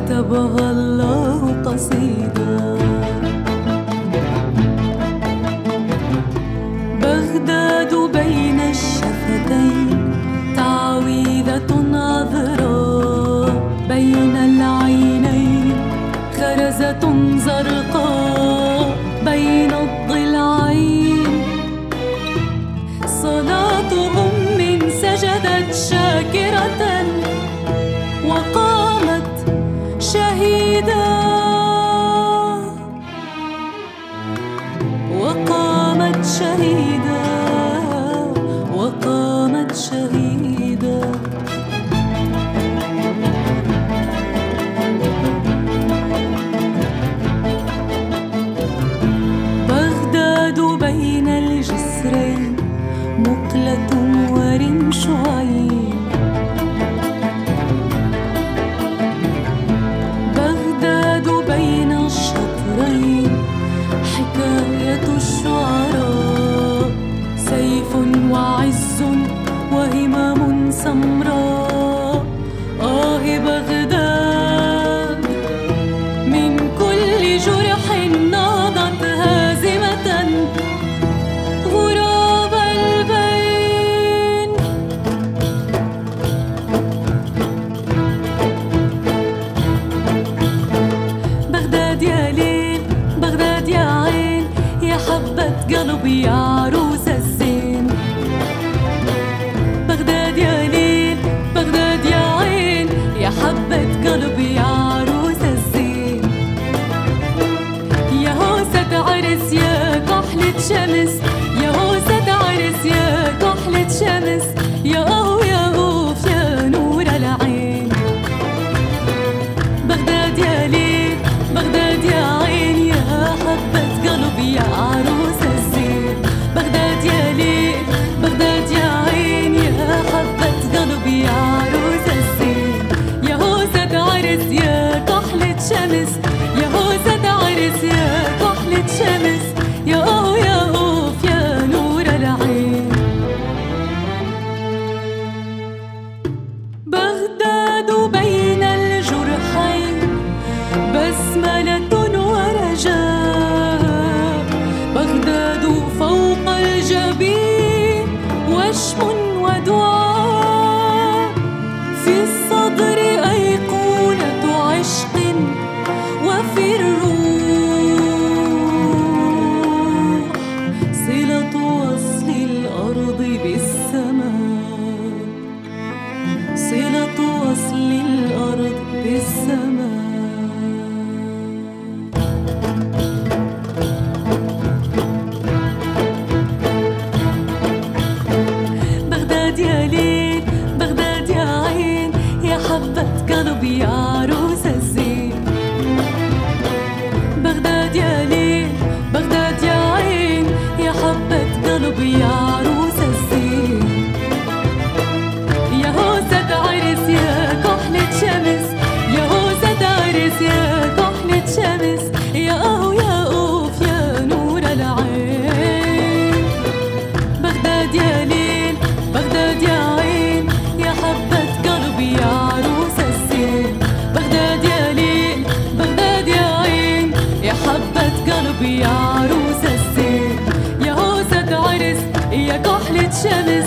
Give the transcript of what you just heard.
كتبها الله قصيدة. بغداد بين الشفتين تعويذة عذراء، بين العينين خرزة زرقاء، بين الضلعين صلاة أم سجدت شاكرة وقامت شهيدة، وقامت شهيدة، وقامت شهيدة. بغداد بين الجسرين مقلة ورمش عين، بغداد بين الشطرين حكاية الشعراء، سيف وعز وهمام سمراء. بغداد من كل جرح نهضت هازمة غراب البين. بغداد يا ليل، بغداد يا عين، يا حبة قلبي يا عروس الزين. بغداد يا ليل، بغداد يا عين، يا حبة قلبي يا عروس الزين. يا هوسة عرس يا كحلة شمس، يا هوسة عرس يا كحلة شمس، يا أهو يا أوف يا نور العين. بغداد يا ليل، بغداد يا عين، يا حبة قلبي يا عروس الزين. بغداد يا ليل، بغداد يا عين، يا حبة قلبي يا عروس الزين. يا هوسة عرس يا كحلة شمس، يا هوسة عرس يا كحلة شمس، يا أهو يا أوف يا نور العين. بغداد بين الجرحين بسملة ورجاء، بغداد فوق الجبين وشم ودعاء، في الصدر أيقونة عشق وفي الروح صلة وصل الأرض بالسماء، صلة وصل الأرض بالسماء. بغداد يا ليل، بغداد يا عين، يا حبة قلبي يا عروس الزين. بغداد يا ليل، بغداد يا عين، يا حبة قلبي يا عروس الزين. يا هوسة عرس يا كحلة شمس، يا هوسة عرس يا كحلة شمس، يا أهو يا أوف يا نور العين. بغداد يا ليل، بغداد يا عين، يا حبة قلبي يا عروس الزين. بغداد يا ليل، بغداد يا عين، يا حبة قلبي يا عروس الزين. يا هوسة عرس يا كحلة شمس،